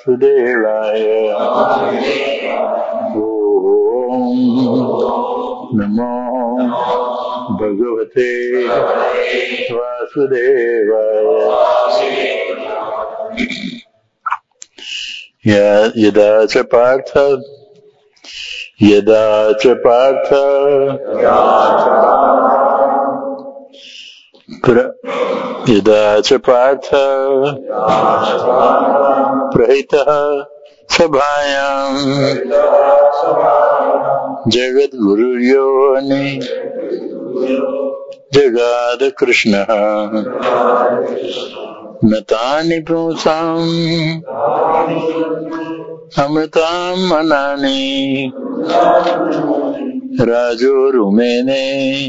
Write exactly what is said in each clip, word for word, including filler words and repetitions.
Vasudevaya. Om Namo Bhagavate Vasudevaya. Yada cha partha Yada cha partha pra, Yada cha partha prahitah sabhayam Jagat Guru Yoni Jagad Krishna Natani Prusam Amritam Manani Rajo Rumene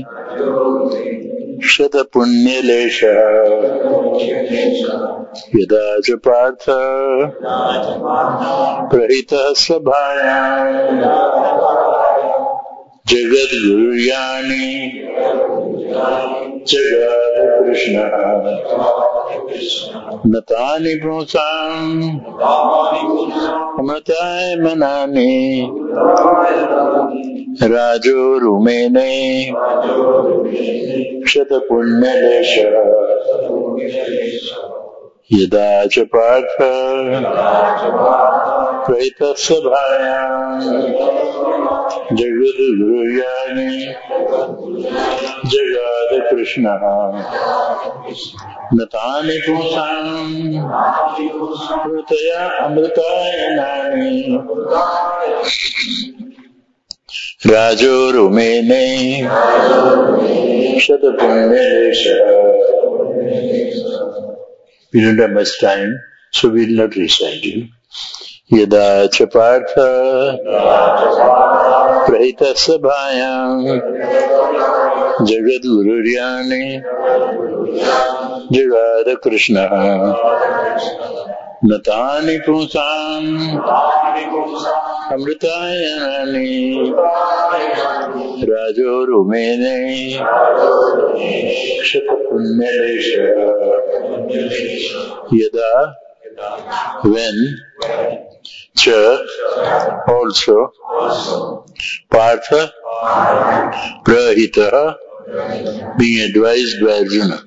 Shata Punyalesha Yada Japartha Prahita Sabhaya Jagat Guryani Jagat Krishna Natani Prusam Amritai Manani Rajo Rumene Shata Punyalesha Yada Chapartha Prahita Sabhaya Jagat Guryani Jagat Krishna Natani Pusam Prutaya Amritaya Nani Rajo Rumene Shata Punyalesha. We don't have much time, so we will not recite it. Yada Chapartha Prahita Sabhayam Jagat Gururyani Jagada Krishna Natani Pusam Amritayani Rajo Rumene Shatapunyalesha. Yada, when, cha, also, partha, prahita, being advised by Arjuna.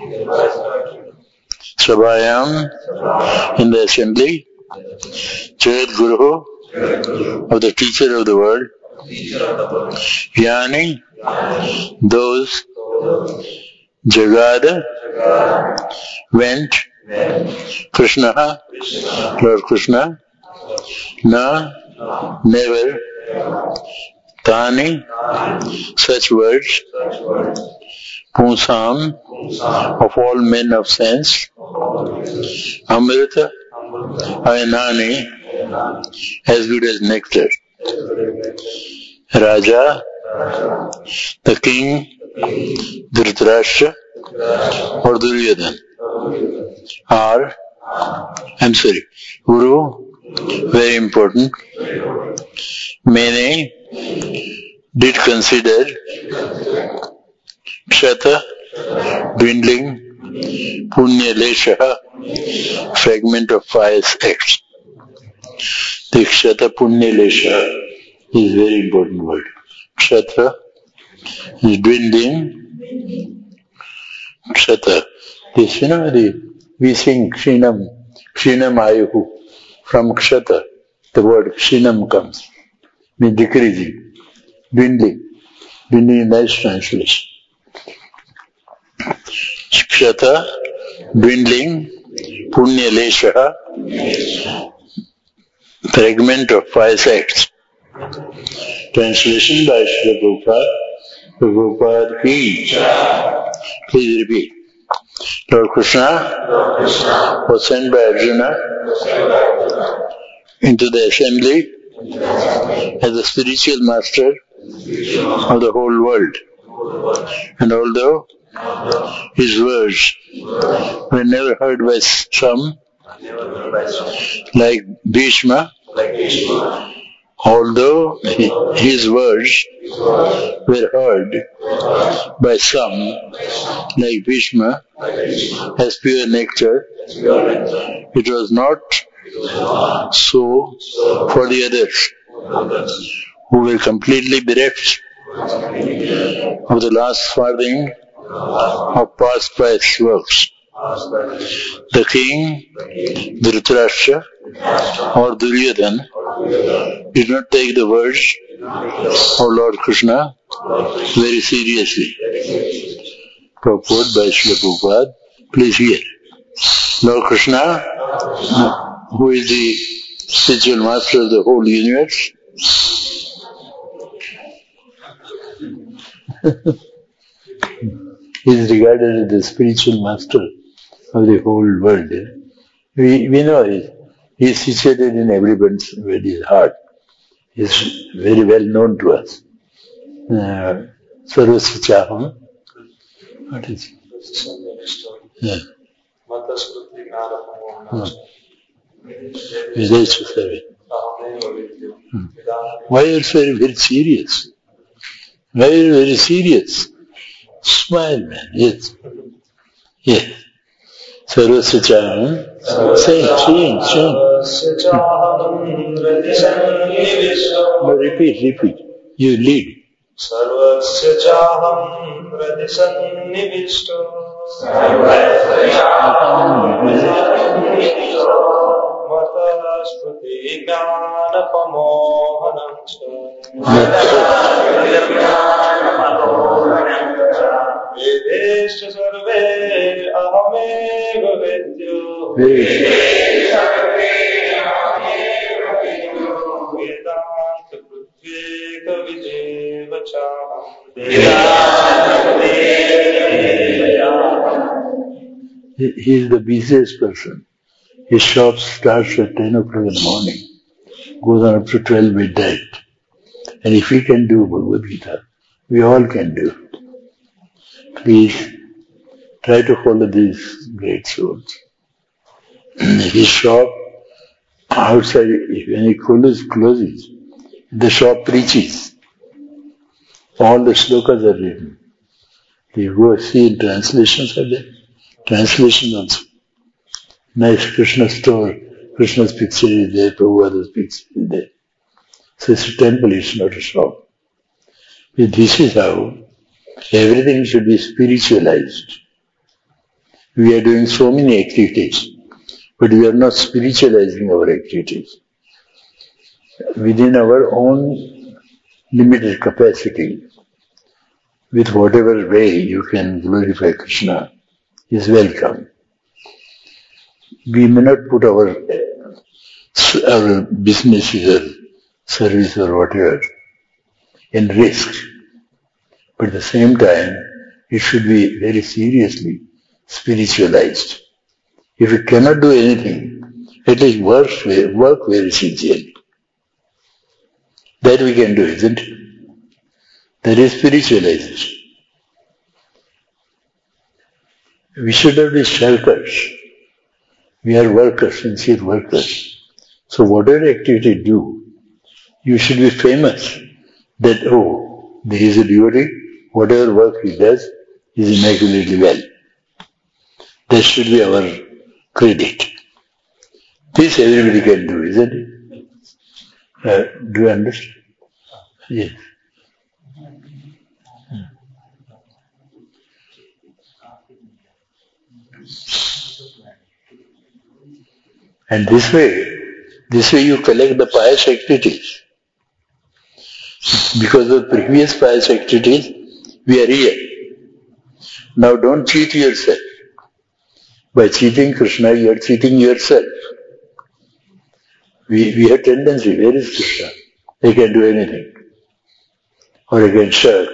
Sabhayam, in the assembly, Jagat Guru, of the teacher of the world, Yani, those, Jagada, went, Krishna, Lord Krishna, na, never, tani, such words, Pusam, of all men of sense, Amrita, Ainani, as good as nectar. Raja, the king, Dhritarashtra, or Duryodhana, or, I'm sorry, Guru, very important, many did consider Kshata, dwindling, Punya Lesha, fragment of pious acts. The Kshata Punya Lesha is a very important word. Kshata is dwindling. Kshata. This, you know, the, we sing Kshinam, Kshinam Ayuhu. From Kshata, the word Kshinam comes. Means decreasing, dwindling. Dwindling is nice translation. Kshata, dwindling, Punya Lesha, fragment of pious acts. Translation by Srila Prabhupada. Prabhupada ki. Please repeat. Lord Krishna was sent by Arjuna into the assembly as the spiritual master of the whole world. And although his words were never heard by some, like Bhishma, although his words were heard by some, like Bhishma, as pure nectar, it was not So, for the others who were completely bereft of the last farthing of past pious works, the king, Dhritarashtra or Duryodhana, did not take the words of Lord Krishna very seriously. Purport by Srila Prabhupada. Please hear. Lord Krishna, who is the spiritual master of the whole universe, is regarded as the spiritual master of the whole world. We, we know he is situated in everybody's heart. He is very well known to us. Sarvasya Chaham. What is it? Yeah. Videsha Sarve. Hmm. Why are you very, very serious? Why are you very serious? Smile, man. Yes. Yes. Sarvasya Chaham. Say, sing, sing. No, repeat, repeat. You lead. Sarvasya Chaham Radhisannivishto Mataspruti Gnanapamohanam Vedescha Sarve Ahameva Vedyo Vedanta Prithveka Vijeva Chaham He is the busiest person. His shop starts at ten o'clock in the morning, goes on up to twelve midnight. And if he can do Bhagavad Gita, we all can do. Please try to follow these great souls. His shop outside, when he closes, closes, the shop preaches. All the slokas are written. You go see in translations are there. Translations also. Nice Krishna store. Krishna's picture is there, Prabhupada's picture is there. So it's a temple, it's not a shop. But this is how everything should be spiritualized. We are doing so many activities, but we are not spiritualizing our activities. Within our own limited capacity, with whatever way you can glorify Krishna, is welcome. We may not put our, our businesses or service or whatever in risk, but at the same time, it should be very seriously spiritualized. If we cannot do anything, at least work, work very sincerely. That we can do, isn't it? That is spiritualization. We should not be shirkers. We are workers, sincere workers. So whatever activity you do, you should be famous that, oh, there is a devotee, whatever work he does is immaculately well. That should be our credit. This everybody can do, isn't it? Uh, do you understand? Yes. And this way, this way you collect the pious activities. Because of previous pious activities, we are here. Now don't cheat yourself. By cheating Krishna, you are cheating yourself. We, we have tendency, where is Krishna? They can do anything. Or they can shirk.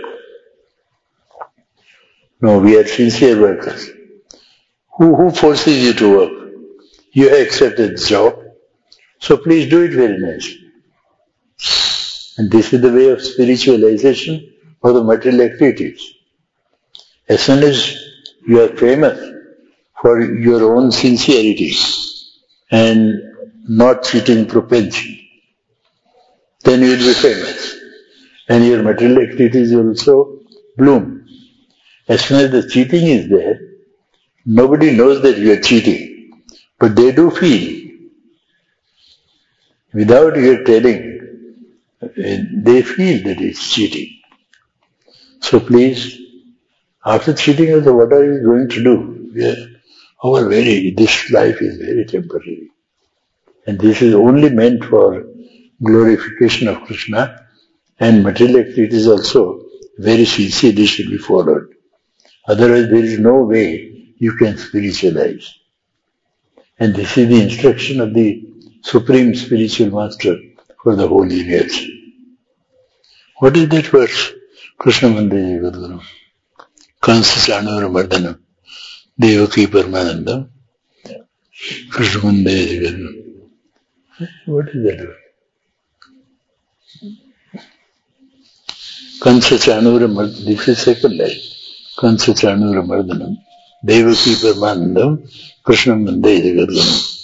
No, we are sincere workers. Who, who forces you to work? You have accepted the job. So please do it very nicely. And this is the way of spiritualization of the material activities. As soon as you are famous for your own sincerity and not cheating propensity, then you will be famous. And your material activities will also bloom. As soon as the cheating is there, nobody knows that you are cheating. But they do feel Without your telling, they feel that it's cheating. So please, after cheating also, what are you going to do? We are, our very, this life is very temporary. And this is only meant for glorification of Krishna, and material activities also very sincerely should be followed. Otherwise there is no way you can spiritualize. And this is the instruction of the Supreme Spiritual Master for the whole universe. What is that verse? Krishna Mandeya Guru. Kansa Chanura Mardana. Devaki Paramananda. Krishna Mandeya Guru. What is that word? Kansa Chanura Mardana. This is second line. Kansa Chanura Mardana. Devaki Paramananda. Krishna Mandeya Guru.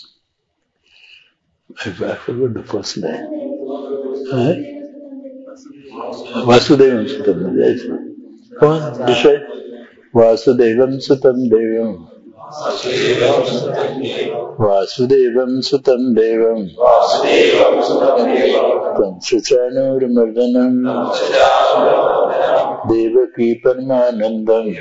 I, I forgot the first line. Huh? Vasudevam Sutam Devam. Come on, decide. Vasudevam Sutam Devam. Vasudevam Sutam Devam. Kansachanur Mardanam. Devaki Paramanandam.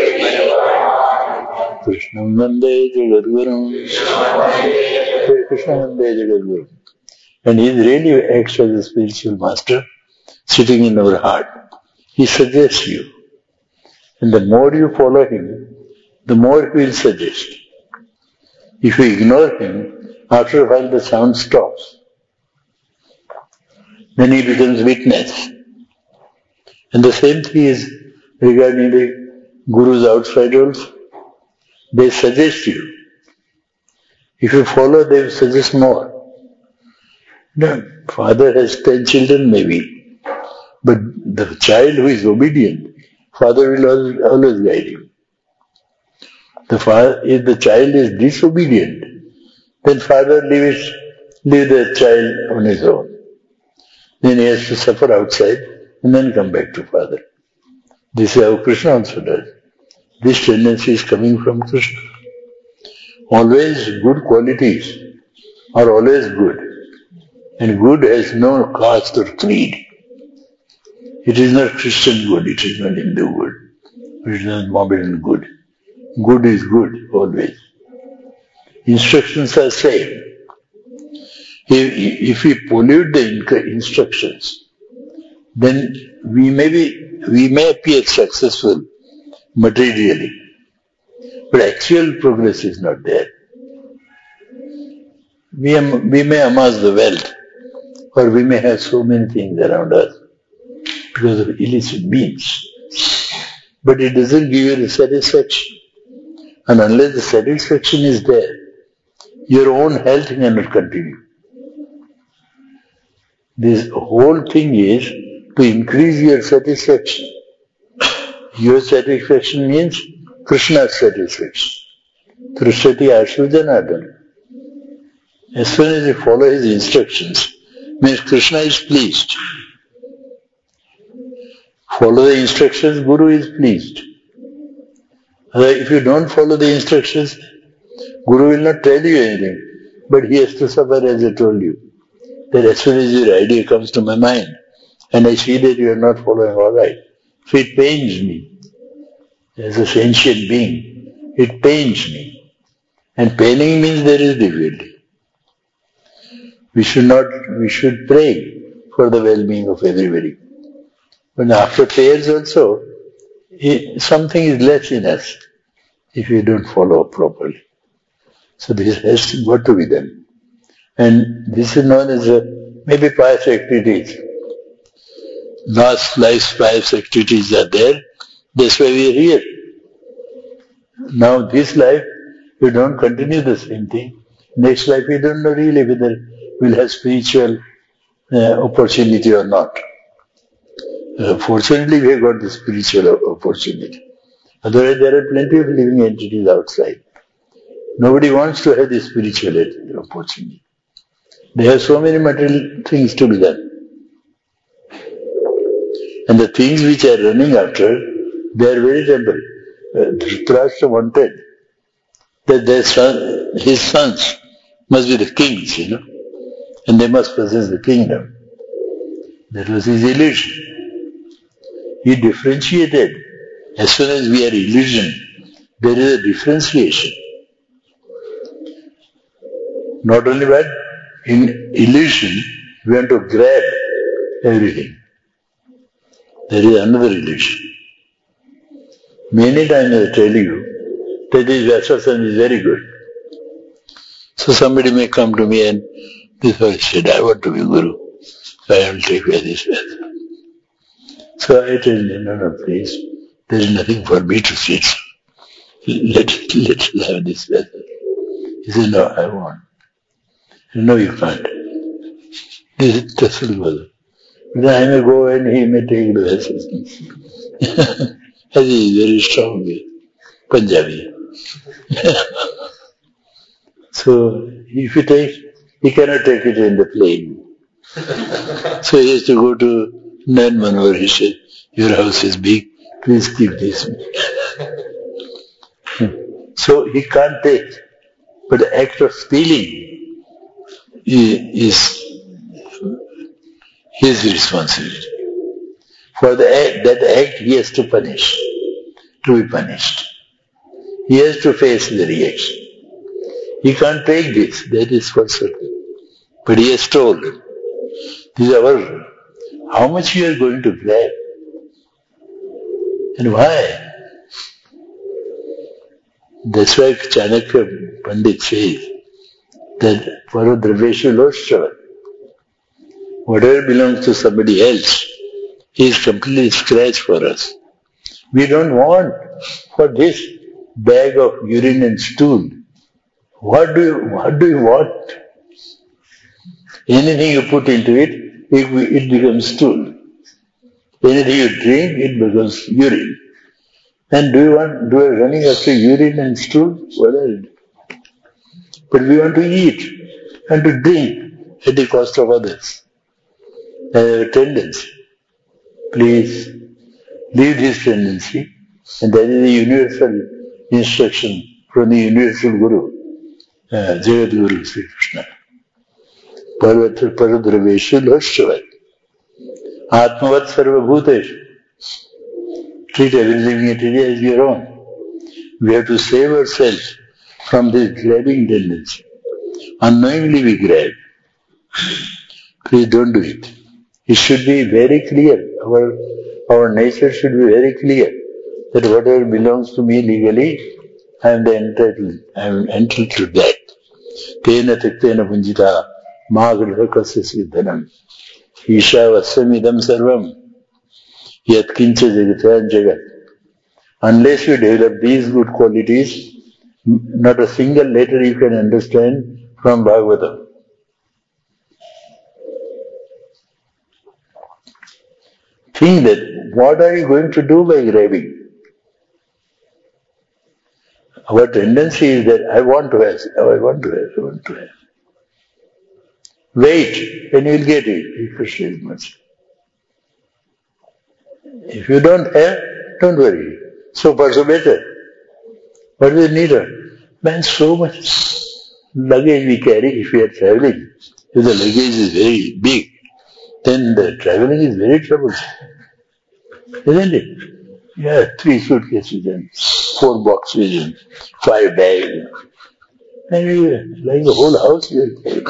Krishnam Vande Jagadgurum. Krishna Vande Jagadgurum. And he really acts as a spiritual master sitting in our heart. He suggests you. And the more you follow him, the more he will suggest. If you ignore him, after a while the sound stops. Then he becomes witness. And the same thing is regarding the gurus outside also. They suggest you. If you follow, they will suggest more. No, father has ten children maybe, but the child who is obedient, father will always, always guide him. The father, if the child is disobedient, then father leaves, leave the child on his own. Then he has to suffer outside and then come back to father. This is how Krishna also does. This tendency is coming from Krishna. Always good qualities are always good. And good has no caste or creed. It is not Christian good, it is not Hindu good, it is not Mohammedan good. Good is good, always. Instructions are same. If, if we pollute the instructions, then we may be, we may appear successful materially, but actual progress is not there. We, am, we may amass the wealth, or we may have so many things around us because of illicit means, but it doesn't give you the satisfaction. And unless the satisfaction is there, your own health cannot continue. This whole thing is to increase your satisfaction. Your satisfaction means Krishna's satisfaction. Trishati Ashujanadana. As soon as you follow his instructions, means Krishna is pleased. Follow the instructions, Guru is pleased. If you don't follow the instructions, Guru will not tell you anything, but he has to suffer, as I told you. That as soon as your idea comes to my mind, and I see that you are not following all right, so it pains me. As a sentient being, it pains me. And paining means there is difficulty. We should not, we should pray for the well-being of everybody. But after prayers also, something is less in us if we don't follow properly. So this has got to be done. And this is known as a, maybe pious activities. Last life's pious activities are there. That's why we are here. Now this life, we don't continue the same thing. Next life, we don't know really whether we'll have spiritual uh, opportunity or not. Uh, fortunately, we have got the spiritual opportunity. Otherwise, there are plenty of living entities outside. Nobody wants to have the spiritual opportunity. They have so many material things to be done. And the things which are running after, they are very temporary. Uh, Dhritarashtra wanted that their son, his sons must be the kings, you know. and they must possess the kingdom. That was his illusion. He differentiated. As soon as we are illusion, there is a differentiation. Not only that, in illusion, we want to grab everything. There is another illusion. Many times I tell you that this Vyasasana is very good. So somebody may come to me and this fellow said, I want to be Guru. So I will take away this Vyasasana. So I tell him, no, no, please, there is nothing for me to sit. Let, let us have this Vyasasana. He said, no, I want. No, you can't. This is Tassal. Then I may go and he may take the Vyasasana. As he is very strong, Punjabi. So, if you take, he cannot take it in the plane. So he has to go to Nayan Manohar. He said, your house is big, please keep this. So he can't take. But the act of stealing is his responsibility. For the act, that act he has to punish, to be punished. He has to face the reaction. He can't take this, that is for certain. But he has told, this is our, how much you are going to grab? And why? That's why Chanakya Pandit says that Paradraveshu Loshtava, whatever belongs to somebody else, is completely scratch for us. We don't want for this bag of urine and stool. What do you, what do you want? Anything you put into it, it, it becomes stool. Anything you drink, it becomes urine. And do you want, do you running after urine and stool? What are it? But we want to eat and to drink at the cost of others. I have a tendency. Please leave this tendency, and that is the universal instruction from the universal Guru, uh, Jagat Guru Sri Krishna. Parvatra Paradraveshu Loshtvat. Atmavat Sarvabhuteshu. Treat every living entity as your own. We have to save ourselves from this grabbing tendency. Unknowingly we grab. Please don't do it. It should be very clear. Our, our nature should be very clear that whatever belongs to me legally, I am the entitled. I am entitled to that. Tena tiktena punjita magrha kasya siddhanam. Isha vasamidam sarvam. Yat kincha jagatyan jagat. Unless you develop these good qualities, not a single letter you can understand from Bhagavatam. Think that, what are you going to do by grabbing? Our tendency is that I want to have, I want to have, I want to have. Wait, and you will get it. Krishna is much. If you don't have, don't worry. So far so better. What is needed? Man, so much luggage we carry if we are traveling. If the luggage is very big, then the traveling is very troublesome. Isn't it? Yeah, three suitcases and four boxes and five bags. And you, like the whole house you are carrying.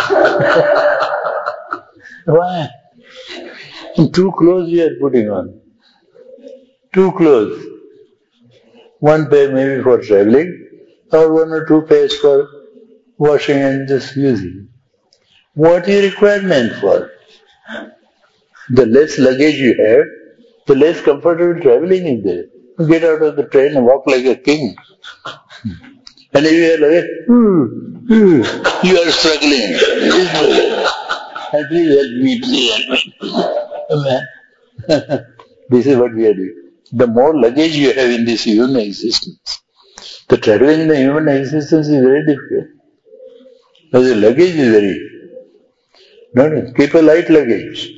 Why? And two clothes you are putting on. Two clothes. One pair maybe for traveling, or one or two pairs for washing and just using. What is requirement for? The less luggage you have, the less comfortable traveling is there. You get out of the train and walk like a king. And if you are like, hmm, hmm, you are struggling. And please help me, please help me. This is what we are doing. The more luggage you have in this human existence, the traveling in the human existence is very difficult. Because the luggage is very, no, no, keep a light luggage.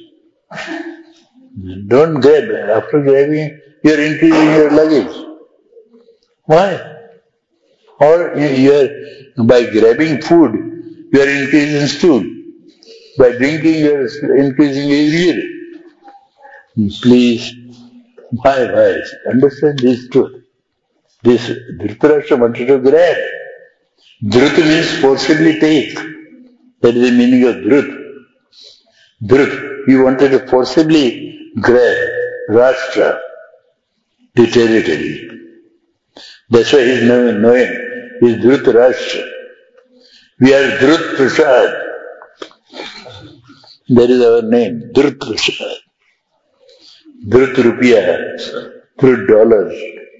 Don't grab. After grabbing, you are increasing your luggage. Why? Or you are, by grabbing food, you are increasing stool. By drinking, you are increasing your urine. Please, why, why? Understand this truth. This Dhritarashtra wanted to grab. Dhrut means forcibly take. That is the meaning of Dhrut. Dhrut. He wanted to forcibly grab Rashtra, the territory. That's why he is known, known he is Dhritarashtra. We are Dhrut Prasad. That is our name, Dhrut Prasad. Dhrut Rupiah, Dhrut dollars.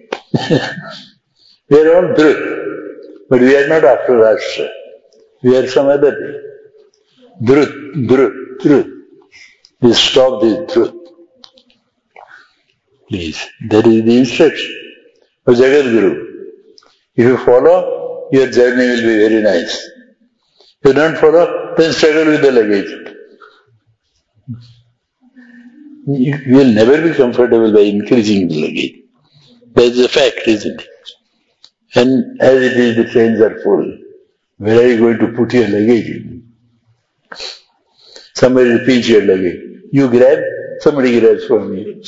We are all Dhrut, but we are not after Rashtra. We are some other thing. Dhrut, Dhrut, Dhrut. We stop this Dhrut. Please, that is the instruction of Jagat Guru. If you follow, your journey will be very nice. If you don't follow, then struggle with the luggage. You will never be comfortable by increasing the luggage. That is a fact, isn't it? And as it is, the trains are full. Where are you going to put your luggage in? Somebody will pinch your luggage. You grab, somebody grabs from you.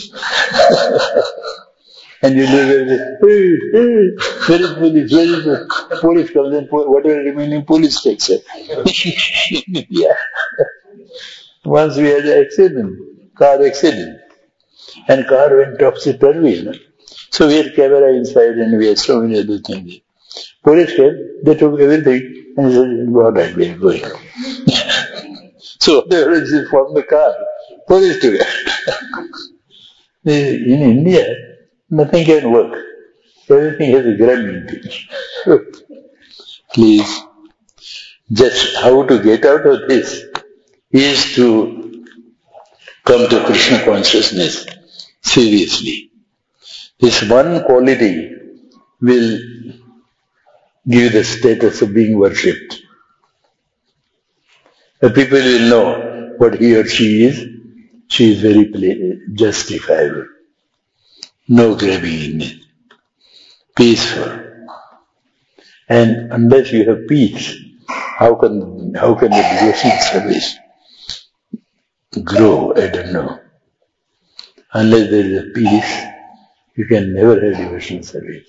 And you look at it, hey, hey, where is police? Where is the police comes and whatever remaining police takes it. Yeah. Once we had an accident, car accident, and car went topsy-turvy, you know. So we had camera inside and we had so many other things. Police came, they took everything and said, all right, we are going. So whatever is from the car, police took it. In India, nothing can work. Everything has a gravity. Please, just how to get out of this is to come to Krishna consciousness seriously. This one quality will give the status of being worshipped. The people will know what he or she is. She is very justifiable. No grabbing in it. Peaceful. And unless you have peace, how can how can the devotional service grow? I don't know. Unless there is a peace, you can never have devotional service.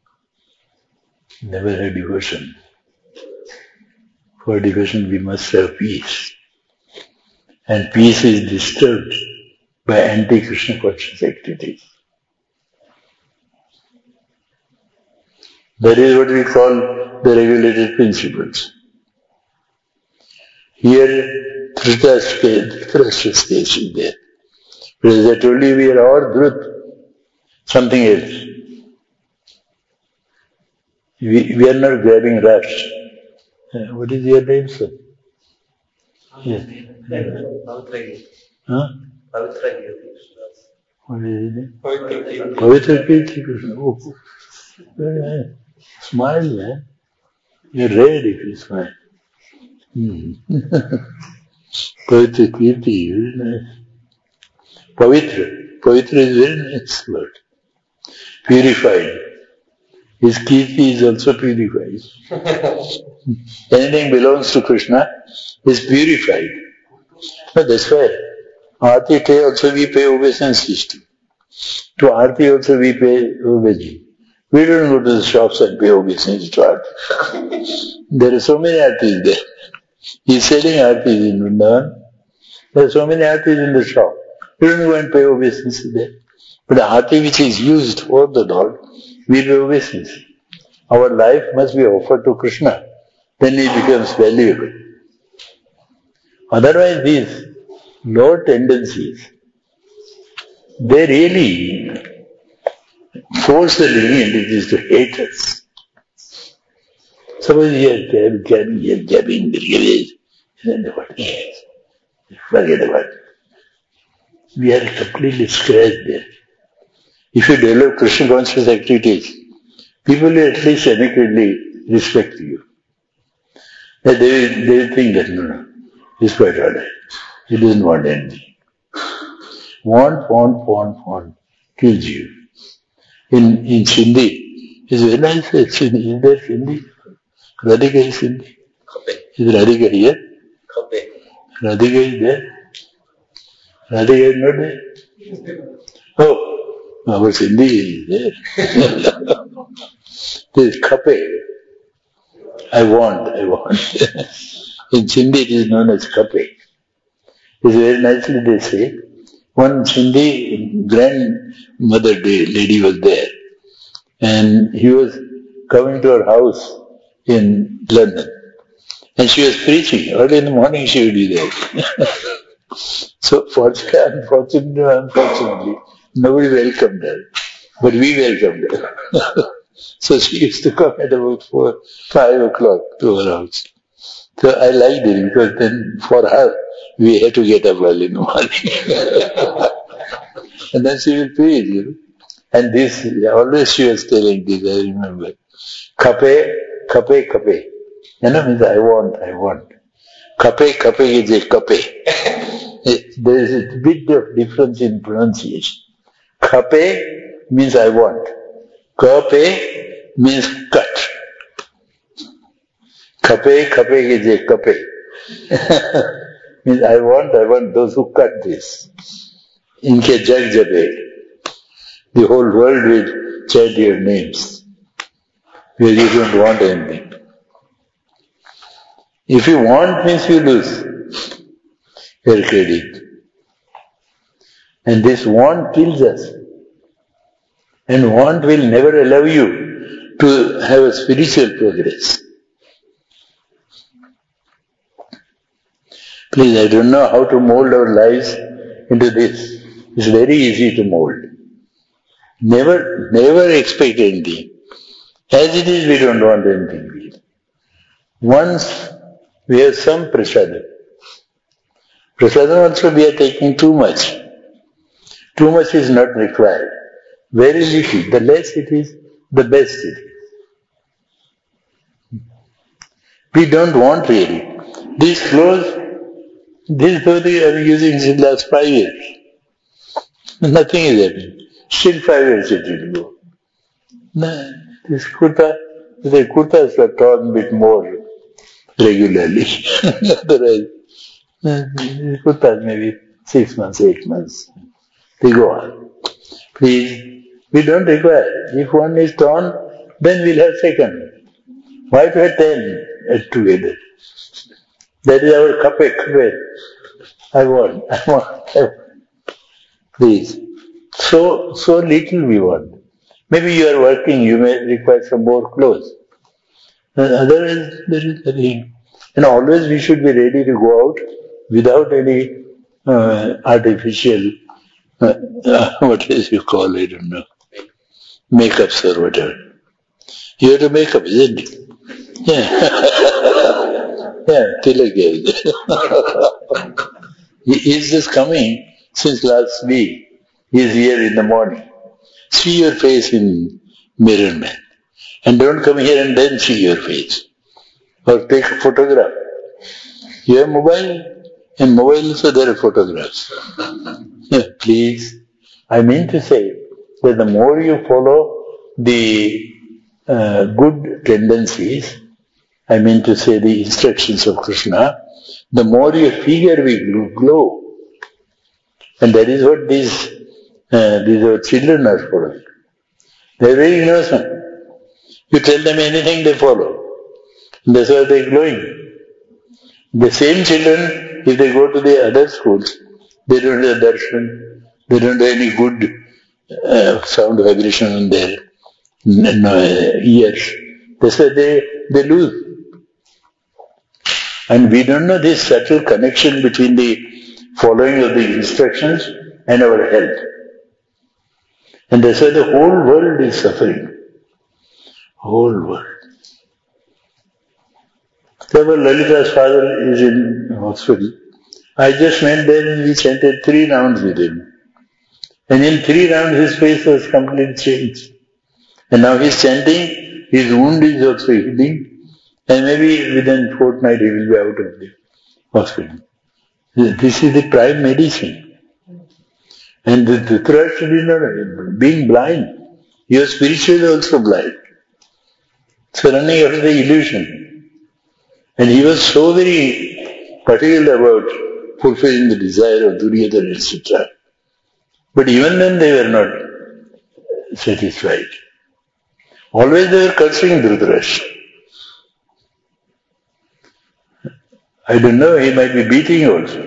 Never have devotion. For devotion we must have peace. And peace is disturbed by anti-Krishna conscious activities. That is what we call the regulated principles. Here, Dhritarashtra's case is there. But as I told you, we are all Dhrut, something else. We, we are not grabbing Rash. Uh, what is your name, sir? Yes. Huh? What is his name? Pavitra Kirti Krishna. Oh, very nice. Smile, man. You're red if you smile. Hmm. Pavitra Kirti, very nice. Pavitra. Pavitra is a very nice word. Purified. His Kirti is also purified. Anything belongs to Krishna is purified. No, that's why Aarti Te also we pay obeisances to. To Aarti also we pay obeisance. We don't go to the shops and pay obeisance to Aarti. There are so many Aartis there. He is selling Aartis in Vrindavan. There are so many Aartis in the shop. We don't go and pay obeisance there. But the Aarti which is used for the Lord, we pay obeisance. Our life must be offered to Krishna. Then it becomes valuable. Otherwise, these low tendencies, they really force the living entities to hate us. Suppose you are gabbing, you are gabbing, forget about it. We are completely scratched there. If you develop Krishna conscious activities, people will at least adequately respect you. That they will, they will think that, no, no, he's quite alright. He doesn't want anything. Want, want, want, want kills you. In in Sindhi, is very nice. Is there Sindhi? Radhika is Sindhi. Is Radhika here? Radhika is there? Radhika is not there? Oh, our Sindhi is there. This is Kape. I want, I want. In Sindhi it is known as Kape. It's very nicely they say. One Sindhi grandmother lady was there, and he was coming to her house in London, and she was preaching. Early in the morning she would be there. So fortunately, unfortunately, unfortunately, nobody welcomed her, but we welcomed her. So she used to come at about four, five o'clock to our house. So I liked it because then for her, we had to get up early in the morning. And then she will preach, you know. And this, always she was telling this, I remember. Kape, kape, kape. You know, means I want, I want. Kape, kape is a kape. There is a bit of difference in pronunciation. Kape means I want. Kape means cut. Kape, kape is a kape. Means I want, I want those who cut this. Inke jag jabe. The whole world will chant your names, where you don't want anything. If you want means you lose your credit. And this want kills us. And want will never allow you to have a spiritual progress. Please, I don't know how to mold our lives into this. It's very easy to mold. Never, never expect anything. As it is, we don't want anything. Once we have some prasadam. Prasadam also we are taking too much. Too much is not required. Very little. The less it is, the best it is. We don't want really. These clothes, this dhoti I am using since last five years. Nothing is happening. Still five years it will go. No, this kurta, the kurtas are torn a bit more regularly. Otherwise, the kurtas maybe six months, eight months. They go on. Please, we don't require. If one is torn, then we'll have second. Why to have ten together? That is our kape, kape. I want, I want, I want. Please. So, so little we want. Maybe you are working, you may require some more clothes. Otherwise, there is nothing. And always we should be ready to go out without any uh, artificial, uh, uh, what is you call it, I don't know, makeups or whatever. You have to make up, isn't it? Yeah. Yeah, Tilak is. He is just coming since last week. He is here in the morning. See your face in mirror, man. And don't come here and then see your face. Or take a photograph. You have mobile? In mobile also there are photographs. Yeah, please. I mean to say that the more you follow the uh, good tendencies, I mean to say the instructions of Krishna, the more your figure will glow. And that is what these, uh, these are children are following. They are very innocent. You tell them anything, they follow. That's why they are glowing. The same children, if they go to the other schools, they don't have darshan, they don't have any good uh, sound vibration on their no, ears. That's why they, they lose. And we don't know this subtle connection between the following of the instructions and our health. And that's why the whole world is suffering. Whole world. So Lalita's father is in hospital. I just went there and we chanted three rounds with him. And in three rounds his face was completely changed. And now he's chanting, his wound is also healing. And maybe within a fortnight he will be out of the hospital. This is the prime medicine. And the Dhritarashtra did not, being blind, he was spiritually also blind. So running after the illusion. And he was so very particular about fulfilling the desire of Duryodhana, et cetera. But even then they were not satisfied. Always they were cursing Dhritarashtra. I don't know, he might be beating also.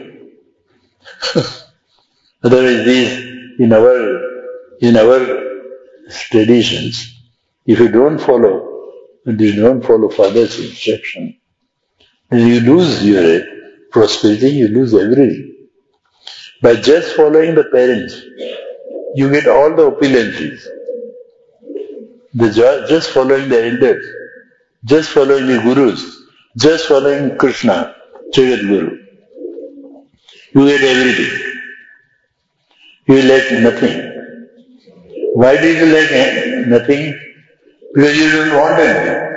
Otherwise these, in our, in our traditions, if you don't follow, if you don't follow father's instruction, then you lose your prosperity, you lose everything. By just following the parents, you get all the opulences. The jo- just following the elders, just following the gurus, just following Krishna, Jagat Guru. You get everything. You lack nothing. Why did you lack nothing? Because you don't want anything.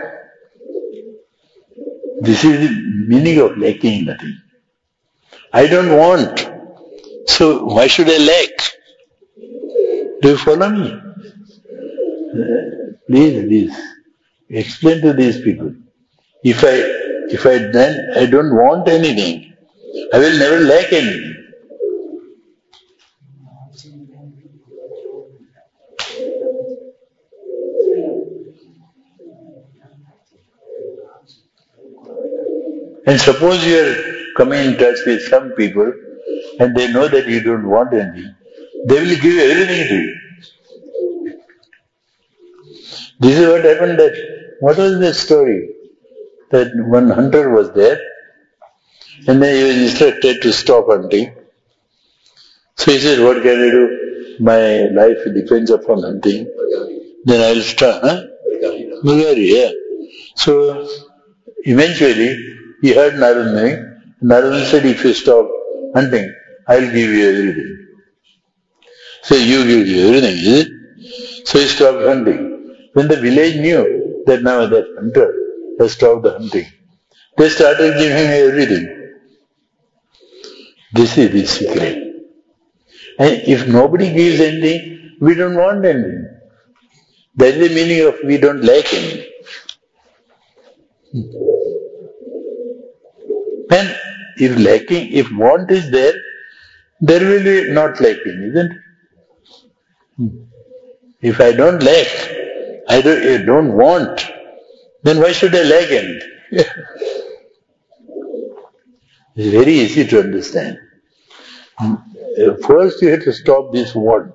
This is the meaning of lacking nothing. I don't want. So why should I lack? Do you follow me? Uh, please, please, explain to these people. If I, if I then, I don't want anything, I will never lack anything. And suppose you are coming in touch with some people and they know that you don't want anything, they will give everything to you. This is what happened that, what was the story? That one hunter was there and then he was instructed to stop hunting. So he said, what can I do? My life depends upon hunting. Then I will start, huh? Mugari, yeah. So eventually he heard Narada. Narada said, if you stop hunting, I will give you everything. So you give you everything, is it? So he stopped hunting. When the village knew that now that hunter has stopped the hunting, they started giving him everything. This is the secret. And if nobody gives anything, we don't want anything. That is the meaning of we don't lack anything. And if lacking, if want is there, there will be not lacking, isn't it? If I don't lack, I don't, I don't want, then why should I lack anything? It's very easy to understand. First you have to stop this want.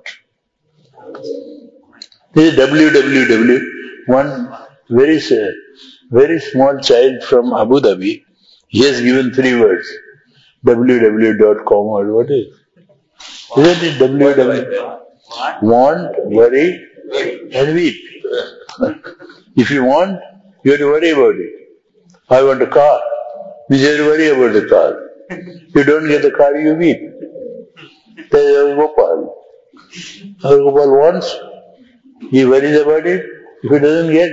This is W W W, one very, very small child from Abu Dhabi. He has given three words. W W W dot com or what is it? Isn't it W W W? Want, worry, and weep. If you want, you have to worry about it. I want a car. You have to worry about the car. You don't get the car, you weep. That is Gopal. Our Gopal wants, he worries about it. If he doesn't get,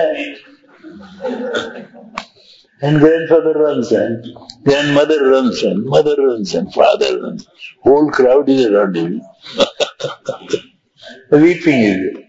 yeah. And grandfather runs and grandmother runs and mother runs and father runs. Whole crowd is around him. Weeping is it.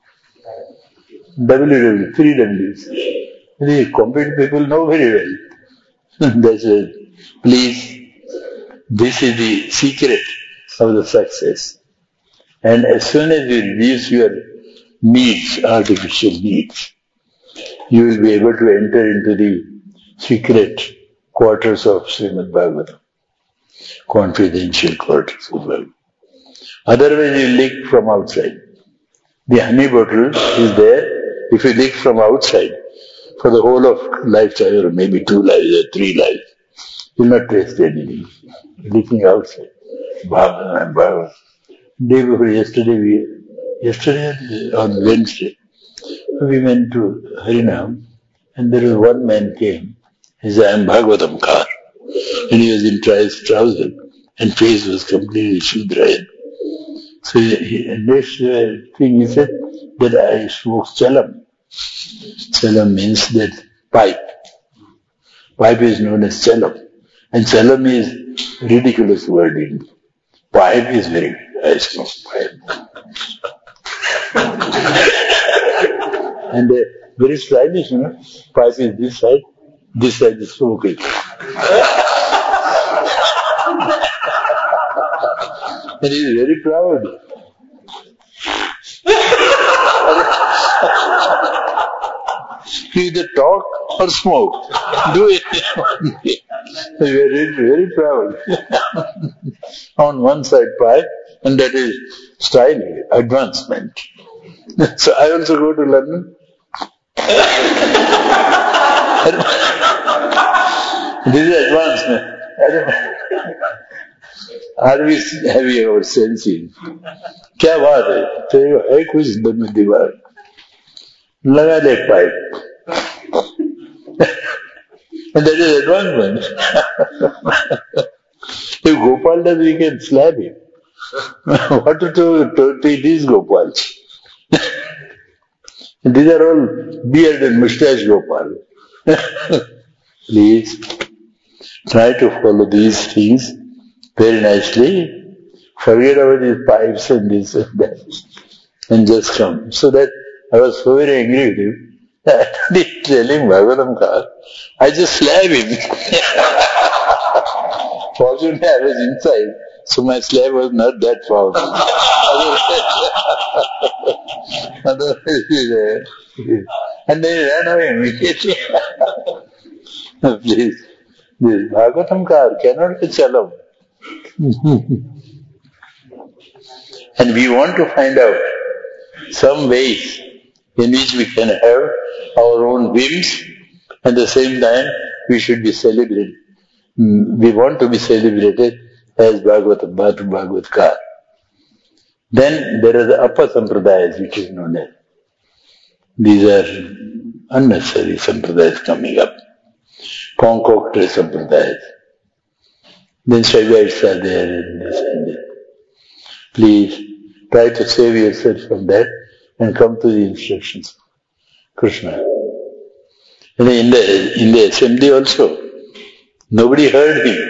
W W, three W's. The competent people know very well. That's it. Please, this is the secret of the success. And as soon as you reduce your needs, artificial needs, you will be able to enter into the secret quarters of Srimad Bhagavatam, confidential quarters of Bhagavatam. Otherwise you leak from outside. The honey bottle is there. If you leak from outside, for the whole of lifetime, or maybe two lives or three lives, you will not taste anything. Leaking outside. Bhagavatam and Bhagavatam. Day before yesterday, we, yesterday on Wednesday, we went to Harinam, and there was one man came. He said, I am Bhagavatam Kar. And he was in trousers, and face was completely Shudrayan. So he, next uh, thing he said, that I smoke chalam. Chalam means that pipe. Pipe is known as chalam. And chalam is a ridiculous word. In pipe is very, I smoke pipe. And uh, very stylish, you know. Pipe is this side, this side is smoking. And he is very proud. You either talk or smoke. Do it. Very, very proud. On one side pipe, and that is style, advancement. So I also go to London. This is advancement. Are we having our senses? क्या बात है? तेरे को है कुछ दम में दीवार लगा ले pipe. And that is advancement. If Gopal does, we can slap him. What to do to these Gopals? These are all beard and moustache Gopal. Please try to follow these things very nicely. Forget about these pipes and this and that, and just come. So that I was so very angry with him. I didn't tell him Bhagavatam Kar. I just slapped him. Fortunately, I was inside, so my slap was not that powerful. And then he ran away immediately. Please, this Bhagavatam Kar cannot be chalo. And we want to find out some ways in which we can have our own whims, and at the same time we should be celebrated. We want to be celebrated as Bhagavatam, Bhatu Bhagavatkar. Then there are the upper sampradayas, which is known as. These are unnecessary sampradayas coming up. Concocted sampradayas. Then Shaivites are there and this and that. Please try to save yourself from that and come to the instructions of Krishna. And in the, in the assembly also, nobody heard him.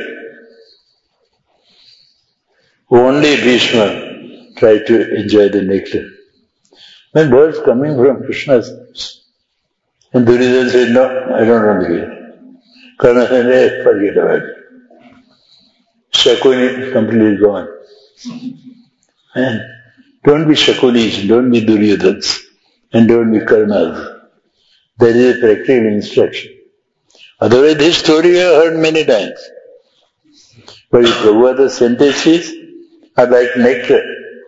Only Bhishma tried to enjoy the nectar. When words coming from Krishna's, and Duryodhana said, no, I don't want to hear. Karna said, hey, forget about it. Shakuni completely gone. And don't be Shakunis, don't be Duryodhans, and don't be Karnas. That is a practical instruction. Otherwise, this story we have heard many times. But if Prabhupada's sentences are like nectar,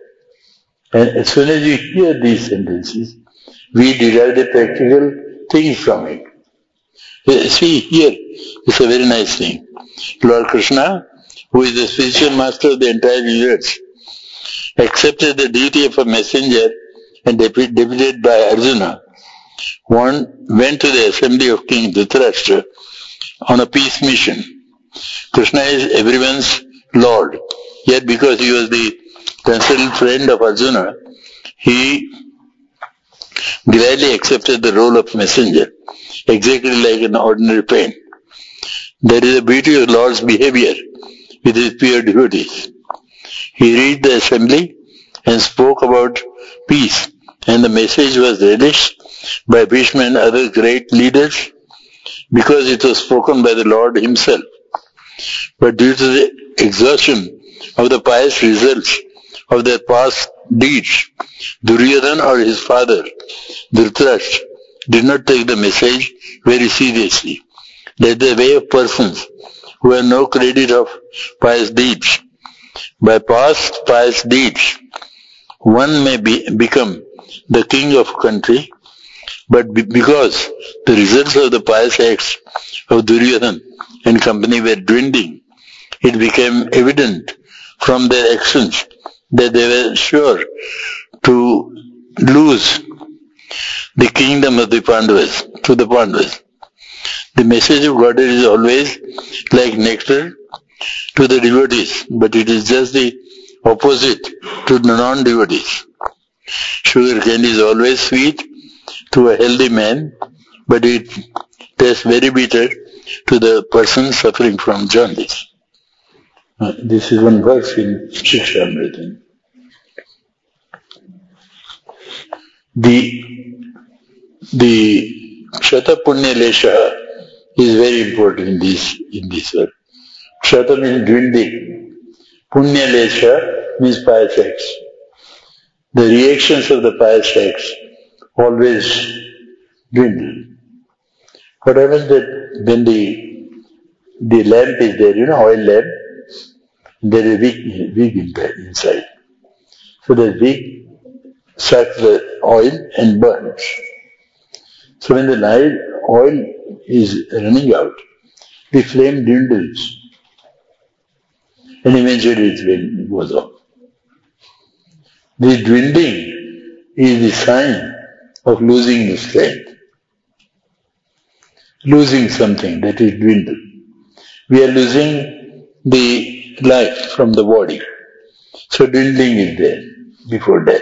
and as soon as you hear these sentences, we derive the practical things from it. See, here, it's a very nice thing. Lord Krishna, who is the spiritual master of the entire universe, accepted the duty of a messenger and deputed by Arjuna, one went to the assembly of King Dhritarashtra on a peace mission. Krishna is everyone's Lord, yet because he was the considered friend of Arjuna, he gladly accepted the role of messenger, exactly like an ordinary parent. There is a beauty of Lord's behavior with his pure devotees. He reached the assembly and spoke about peace, and the message was relished by Bhishma and other great leaders because it was spoken by the Lord himself. But due to the exhaustion of the pious results of their past deeds, Duryodhana or his father, Dhritarashtra, did not take the message very seriously. That is the way of persons who have no credit of pious deeds. By past pious deeds, one may be, become the king of country, but be, because the results of the pious acts of Duryodhana and company were dwindling, it became evident from their actions that they were sure to lose the kingdom of the Pandavas to the Pandavas. The message of Godhead is always like nectar to the devotees, but it is just the opposite to the non-devotees. Sugar candy is always sweet to a healthy man, but it tastes very bitter to the person suffering from jaundice. Uh, this is one verse in Shikshamrita. The the Kshata Punya Lesha is very important in this in this verse. Kshata means dwindling. Punya Lesha means pious acts. The reactions of the pious acts always dwindle. What happens that when the, the lamp is there, you know, oil lamp, there is a wick, wick inside. So the wick sucks the oil and burns. So when the oil is running out, the flame dwindles. And eventually it goes off. This dwindling is the sign of losing the strength. Losing something that is dwindled. We are losing the life from the body. So dwindling is there before death.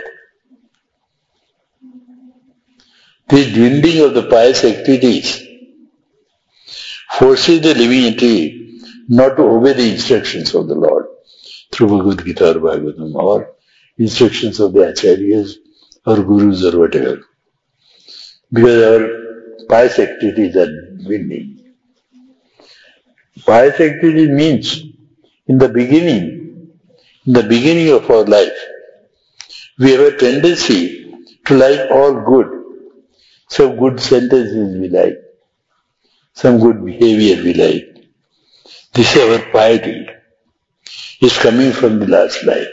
This dwindling of the pious activities forces the living entity not to obey the instructions of the Lord through Bhagavad Gita or Bhagavatam or instructions of the Acharyas or Gurus or whatever. Because our pious activities are dwindling. Pious activity means in the beginning, in the beginning of our life, we have a tendency to like all good. Some good sentences we like. Some good behavior we like. This is our piety. It's coming from the last life.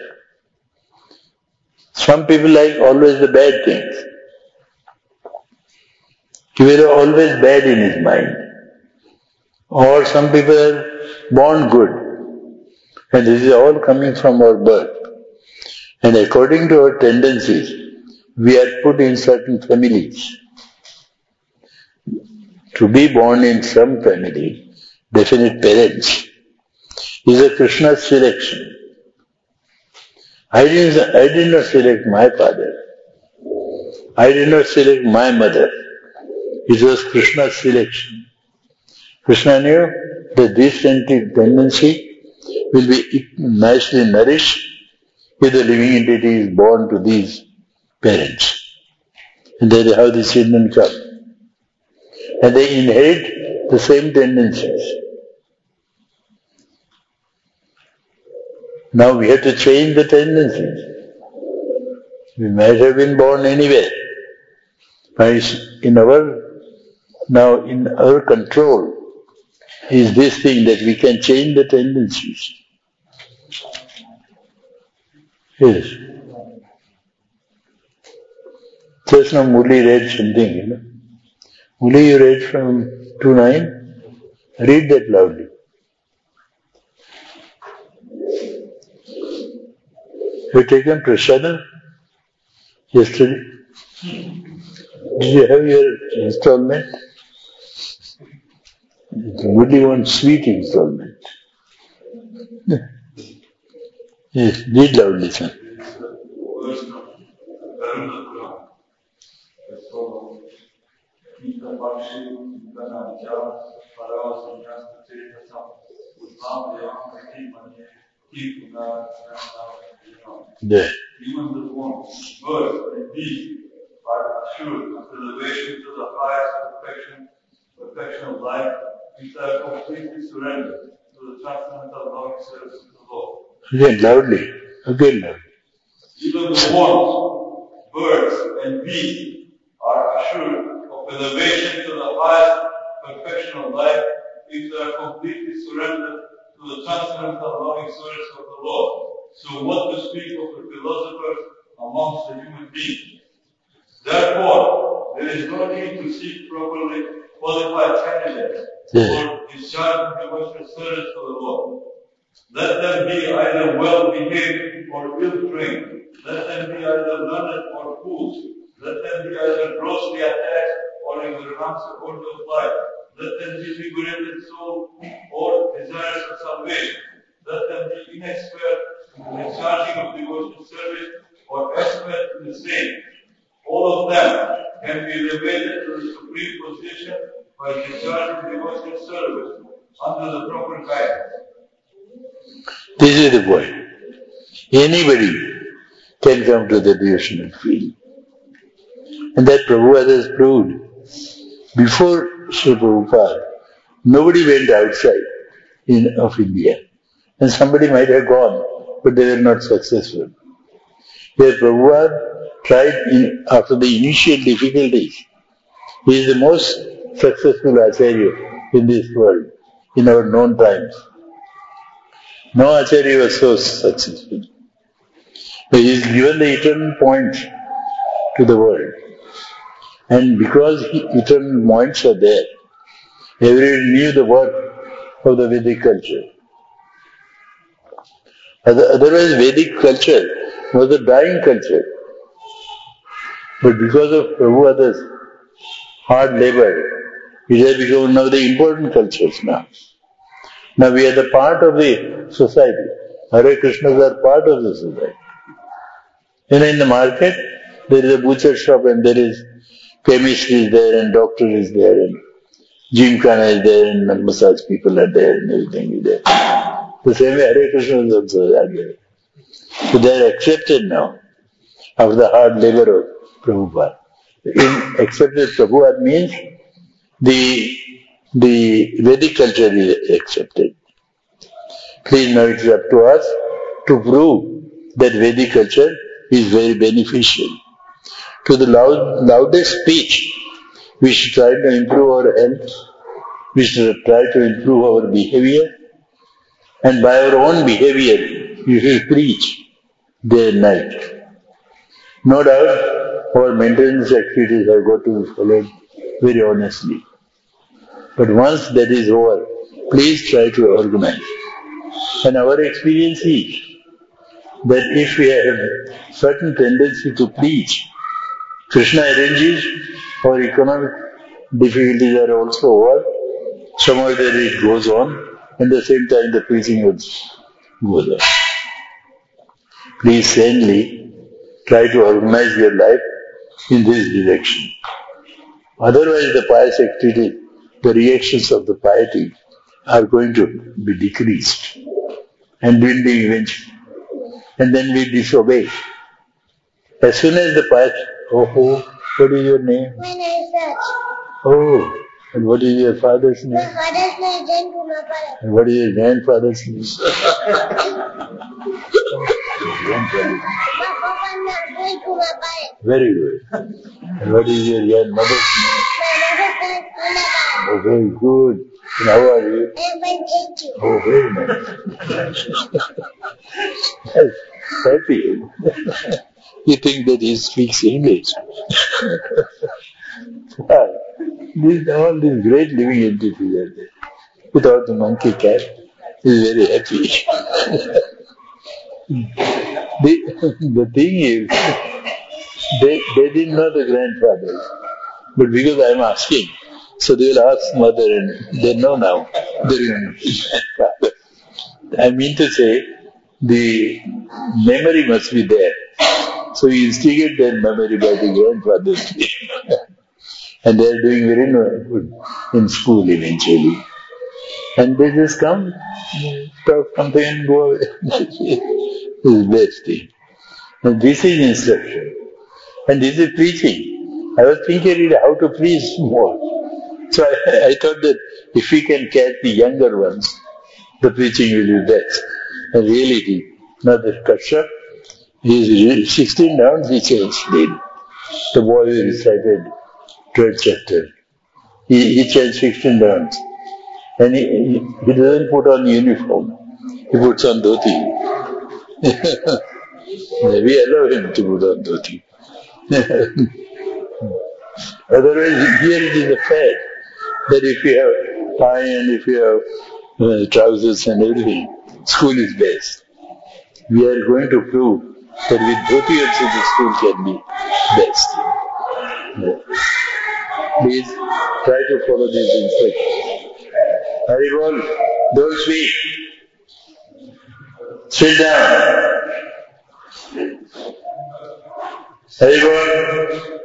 Some people like always the bad things. He was always bad in his mind. Or some people are born good. And this is all coming from our birth. And according to our tendencies, we are put in certain families. To be born in some family, definite parents, is a Krishna's selection. I didn't, I did not select my father. I did not select my mother. It was Krishna's selection. Krishna knew that this tendency will be nicely nourished if the living entity is born to these parents. And that is how the children come. And they inherit the same tendencies. Now we have to change the tendencies. We might have been born anywhere. But in our, now in our control is this thing that we can change the tendencies. Yes. Just now Murli read something, you know. Murli, you read from two nine? Read that loudly. You taken prasadam yesterday? Did you have your installment? Murli wants sweet installment. Yes, read loudly, son. There. Even the form, birth, and deed are assured of elevation to the highest perfection, perfection of life, which are completely surrendered to the transcendental loving service of the Lord. Again, loudly. Again, loudly. Even the forms, birds, and beasts are assured of elevation to the highest perfection of life, which are completely surrendered to the transcendental loving service of the Lord. So what to speak of the philosophers amongst the human beings? Therefore, there is no need to seek properly qualified candidates for discharging devotional service to the Lord. Let them be either well-behaved or ill-trained. Let them be either learned or fools. Let them be either grossly attached or in the rancid order of life. Let them be liberated soul or desirous of salvation. Let them be inexpert in the discharging of devotional service or expert in the same. All of them can be elevated to the supreme position by discharging devotional service under the proper guidance. This is the point. Anybody can come to the devotional field. And that Prabhupada has proved. Before Sri Prabhupada, nobody went outside in, of India. And somebody might have gone but they were not successful. Here Prabhupada tried in, after the initial difficulties. He is the most successful Acharya in this world, in our known times. No Acharya was so successful. He has given the eternal point to the world. And because he, eternal points are there, everyone knew the worth of the Vedic culture. Otherwise, Vedic culture was a dying culture. But because of Prabhupada's hard labor, it has become one of the important cultures now. Now we are the part of the society. Hare Krishnas are part of the society. You know, in the market, there is a butcher shop and there is chemist is there and doctor is there and gymkhana is there and massage people are there and everything is there. The same way Hare Krishnas also are there. So they are accepted now after the hard labor of Prabhupada. In accepted Prabhupada means the the Vedic culture is accepted. Please now it is up to us to prove that Vedic culture is very beneficial. To the loud, loudest speech, we should try to improve our health, we should try to improve our behavior, and by our own behavior, we should preach day and night. No doubt, our maintenance activities have got to be followed very honestly. But once that is over, please try to organize. And our experience is that if we have certain tendency to preach, Krishna arranges, our economic difficulties are also over, somewhere there it goes on, and at the same time the preaching goes on. Please sanely try to organize your life in this direction. Otherwise the pious activity, the reactions of the piety are going to be decreased and dwindling eventually. And then we disobey. As soon as the pious, oh, oh, what is your name? My name is Raj. Oh, and what is your father's name? My father's name is Jain Kumar Pal. And what is your grandfather's name? My papa's name is Jain Kumar Pal. Very good. And what is your grandmother's name? My mother's name is Puna Pal. Oh, very good. And how are you? I am fine, thank you. Oh, very nice. Yes, happy. You think that he speaks English. These, all these great living entities are there. Without the monkey cat, he is very happy. the, the thing is, they, they didn't know the grandfather. But because I am asking, so they will ask mother and they know now. They will know. I mean to say, the memory must be there. So you instigate that memory by the grandfather. And they are doing very good in school eventually. And they just come, talk something and go away. This is the best thing. And this is instruction. And this is preaching. I was thinking how to preach more. So I, I thought that if we can catch the younger ones, the preaching will be best. And really it is. Now the Kashyap, he is sixteen rounds, he changed name. The boy who recited twelfth chapter. He, he changed sixteen rounds. And he, he, he doesn't put on uniform. He puts on dhoti. We allow him to put on dhoti. Otherwise, here it is a fact that if you have tie and if you have uh, trousers and everything, school is best. We are going to prove that with dhoti also the school can be best. Yeah. Please try to follow these instructions. Haribol, don't speak. Sit down. Haribol.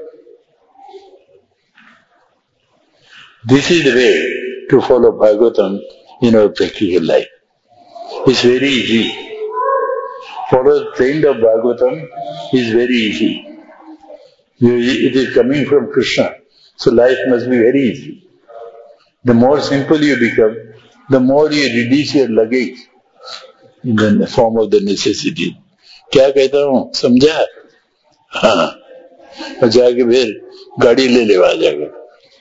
This is the way to follow Bhagavatam in our practical life. It's very easy. Follow the trend of Bhagavatam is very easy. It is coming from Krishna. So life must be very easy. The more simple you become, the more you reduce your luggage. in the form of the necessity. क्या कहता हूँ समझा? हाँ, और जाके फिर गाड़ी ले ले आ जाएगा.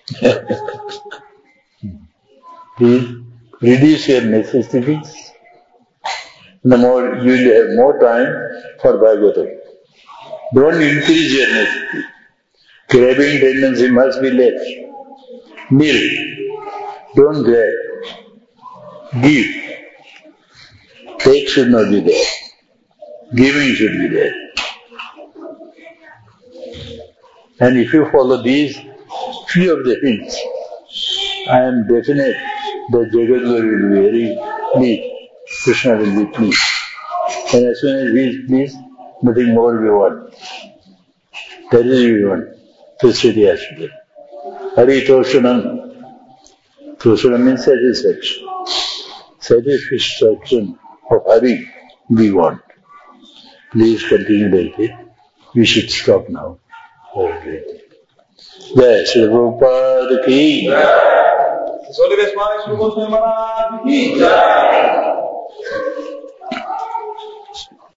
Please reduce your necessities. The more you will have more time for Bhagavatam. Don't increase your necessity. Grabbing tendency must be less. Nil. Don't grab. Give. Take should not be there. Giving should be there. And if you follow these few of the hints, I am definite that Jagadguru will be very pleased. Krishna will be pleased. And as soon as he is pleased, nothing more we want. That is we want. Tushiti Ashita. Hari Toshanam. Toshanam means satisfaction. Satisfaction of Hari we want. Please continue like this. We should stop now. Okay. Jai Shri Prabhupada ki. His Holiness Swami Sri Goswami Maharaj ki.